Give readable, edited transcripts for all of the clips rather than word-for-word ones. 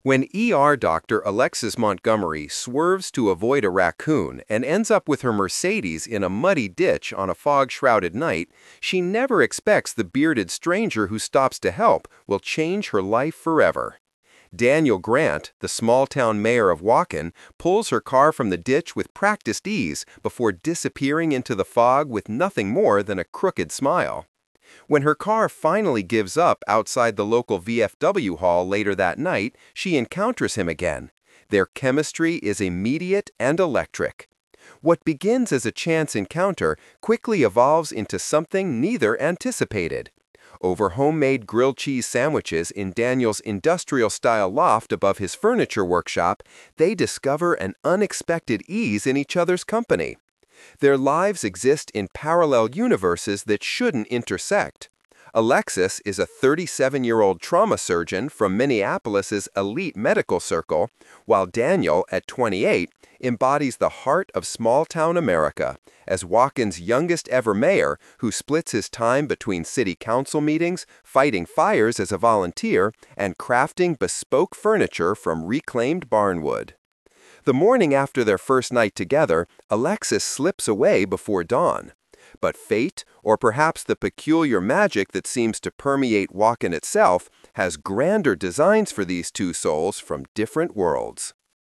When doctor Alexis Montgomery swerves to avoid a raccoon and ends up with her Mercedes in a muddy ditch on a fog-shrouded night, she never expects the bearded stranger who stops to help will change her life forever. Daniel Grant, the small-town mayor of Waukon, pulls her car from the ditch with practiced ease before disappearing into the fog with nothing more than a crooked smile. When her car finally gives up outside the local VFW hall later that night, she encounters him again. Their chemistry is immediate and electric. What begins as a chance encounter quickly evolves into something neither anticipated. Over homemade grilled cheese sandwiches in Daniel's industrial-style loft above his furniture workshop, they discover an unexpected ease in each other's company. Their lives exist in parallel universes that shouldn't intersect. Alexis is a 37-year-old trauma surgeon from Minneapolis's elite medical circle, while Daniel, at 28, embodies the heart of small-town America as Waukon's youngest-ever mayor who splits his time between city council meetings, fighting fires as a volunteer, and crafting bespoke furniture from reclaimed barnwood. The morning after their first night together, Alexis slips away before dawn. But fate, or perhaps the peculiar magic that seems to permeate Waukon itself, has grander designs for these two souls from different worlds.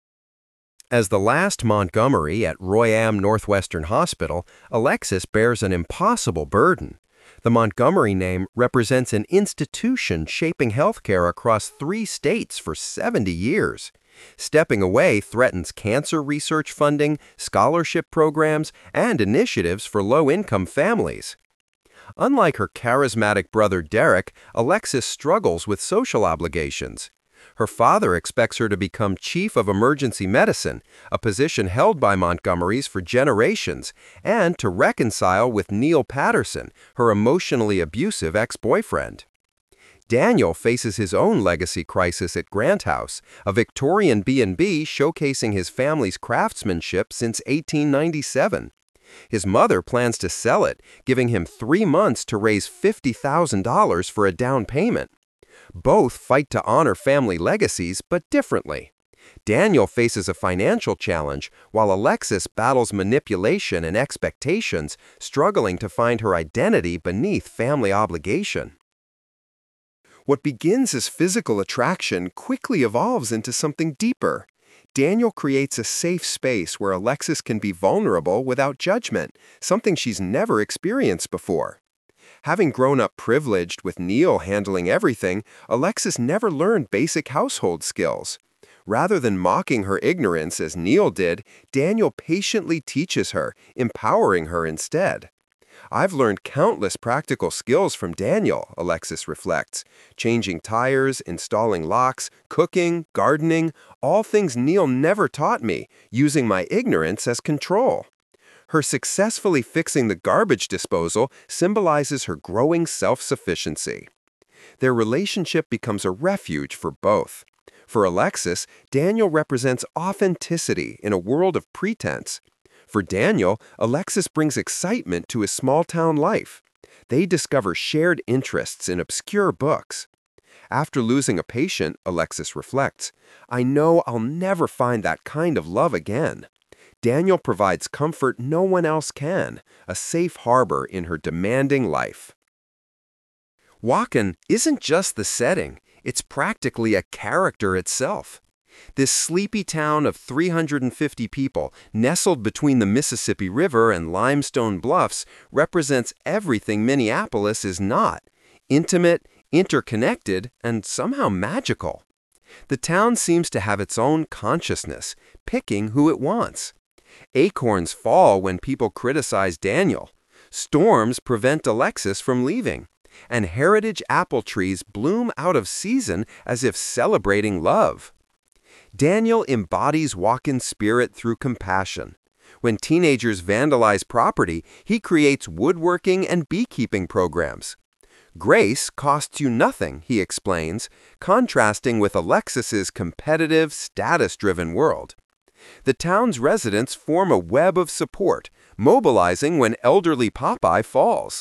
As the last Montgomery at Royam Northwestern Hospital, Alexis bears an impossible burden. The Montgomery name represents an institution shaping healthcare across 3 states for 70 years. Stepping away threatens cancer research funding, scholarship programs, and initiatives for low-income families. Unlike her charismatic brother Derek, Alexis struggles with social obligations. Her father expects her to become chief of emergency medicine, a position held by Montgomerys for generations, and to reconcile with Neil Patterson, her emotionally abusive ex-boyfriend. Daniel faces his own legacy crisis at Grant House, a Victorian B&B showcasing his family's craftsmanship since 1897. His mother plans to sell it, giving him 3 months to raise $50,000 for a down payment. Both fight to honor family legacies, but differently. Daniel faces a financial challenge, while Alexis battles manipulation and expectations, struggling to find her identity beneath family obligation. What begins as physical attraction quickly evolves into something deeper. Daniel creates a safe space where Alexis can be vulnerable without judgment, something she's never experienced before. Having grown up privileged with Neil handling everything, Alexis never learned basic household skills. Rather than mocking her ignorance as Neil did, Daniel patiently teaches her, empowering her instead. "I've learned countless practical skills from Daniel," Alexis reflects. "Changing tires, installing locks, cooking, gardening, all things Neil never taught me, using my ignorance as control." Her successfully fixing the garbage disposal symbolizes her growing self-sufficiency. Their relationship becomes a refuge for both. For Alexis, Daniel represents authenticity in a world of pretense. For Daniel, Alexis brings excitement to his small-town life. They discover shared interests in obscure books. After losing a patient, Alexis reflects, "I know I'll never find that kind of love again." Daniel provides comfort no one else can, a safe harbor in her demanding life. Waukon isn't just the setting, it's practically a character itself. This sleepy town of 350 people, nestled between the Mississippi River and limestone bluffs, represents everything Minneapolis is not: intimate, interconnected, and somehow magical. The town seems to have its own consciousness, picking who it wants. Acorns fall when people criticize Daniel. Storms prevent Alexis from leaving. And heritage apple trees bloom out of season as if celebrating love. Daniel embodies Waukon's spirit through compassion. When teenagers vandalize property, he creates woodworking and beekeeping programs. "Grace costs you nothing," he explains, contrasting with Alexis's competitive, status-driven world. The town's residents form a web of support, mobilizing when elderly Popeye falls.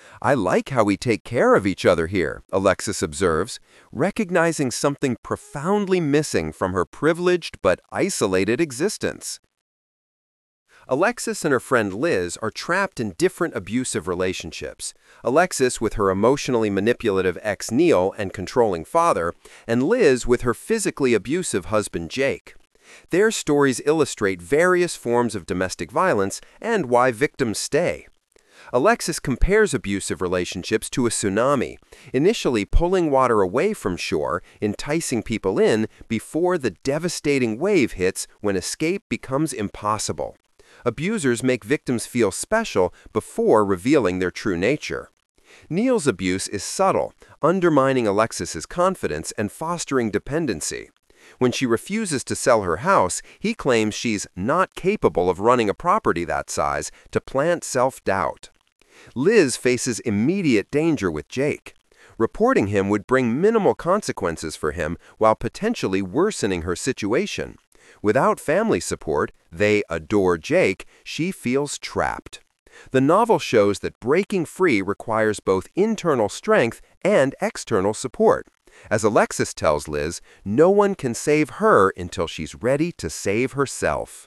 I like how we take care of each other here, Alexis observes, recognizing something profoundly missing from her privileged but isolated existence. Alexis and her friend Liz are trapped in different abusive relationships. Alexis with her emotionally manipulative ex Neil and controlling father, and Liz with her physically abusive husband Jake. Their stories illustrate various forms of domestic violence and why victims stay. Alexis compares abusive relationships to a tsunami, initially pulling water away from shore, enticing people in before the devastating wave hits when escape becomes impossible. Abusers make victims feel special before revealing their true nature. Neil's abuse is subtle, undermining Alexis's confidence and fostering dependency. When she refuses to sell her house, he claims she's not capable of running a property that size to plant self-doubt. Liz faces immediate danger with Jake. Reporting him would bring minimal consequences for him while potentially worsening her situation. Without family support, they adore Jake, she feels trapped. The novel shows that breaking free requires both internal strength and external support. As Alexis tells Liz, no one can save her until she's ready to save herself.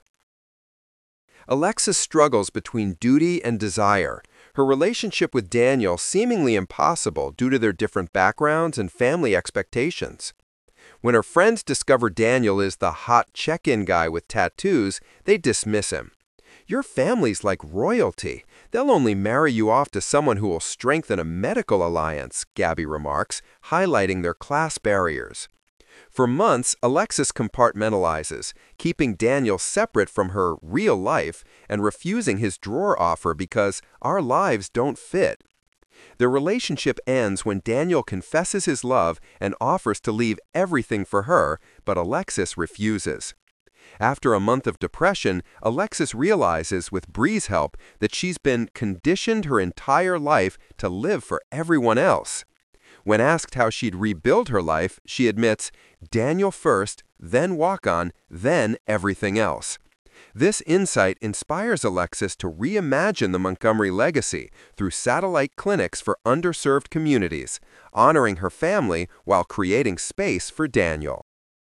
Alexis struggles between duty and desire, her relationship with Daniel seemingly impossible due to their different backgrounds and family expectations. When her friends discover Daniel is the hot check-in guy with tattoos, they dismiss him. "Your family's like royalty. They'll only marry you off to someone who will strengthen a medical alliance," Gabby remarks, highlighting their class barriers. For months, Alexis compartmentalizes, keeping Daniel separate from her real life and refusing his drawer offer because our lives don't fit. Their relationship ends when Daniel confesses his love and offers to leave everything for her, but Alexis refuses. After a month of depression, Alexis realizes with Bree's help that she's been conditioned her entire life to live for everyone else. When asked how she'd rebuild her life, she admits, "Daniel first, then walk-on, then everything else." This insight inspires Alexis to reimagine the Montgomery legacy through satellite clinics for underserved communities, honoring her family while creating space for Daniel.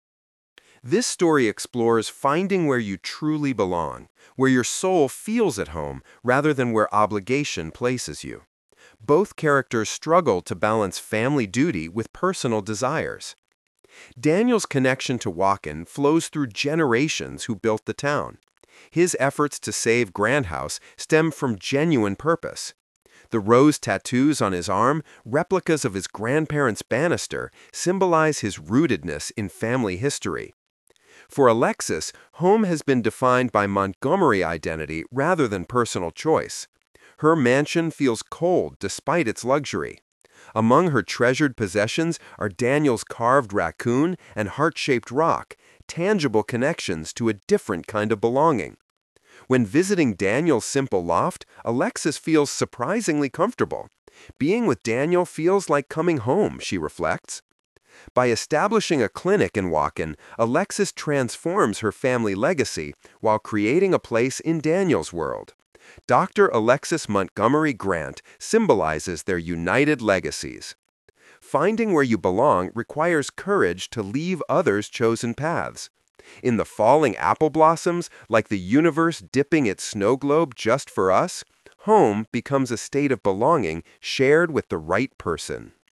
This story explores finding where you truly belong, where your soul feels at home rather than where obligation places you. Both characters struggle to balance family duty with personal desires. Daniel's connection to Walken flows through generations who built the town. His efforts to save Grandhouse stem from genuine purpose. The rose tattoos on his arm, replicas of his grandparents' banister, symbolize his rootedness in family history. For Alexis, home has been defined by Montgomery identity rather than personal choice. Her mansion feels cold despite its luxury. Among her treasured possessions are Daniel's carved raccoon and heart-shaped rock, tangible connections to a different kind of belonging. When visiting Daniel's simple loft, Alexis feels surprisingly comfortable. Being with Daniel feels like coming home, she reflects. By establishing a clinic in Walken, Alexis transforms her family legacy while creating a place in Daniel's world. Dr. Alexis Montgomery Grant symbolizes their united legacies. Finding where you belong requires courage to leave others' chosen paths. In the falling apple blossoms, like the universe dipping its snow globe just for us, home becomes a state of belonging shared with the right person.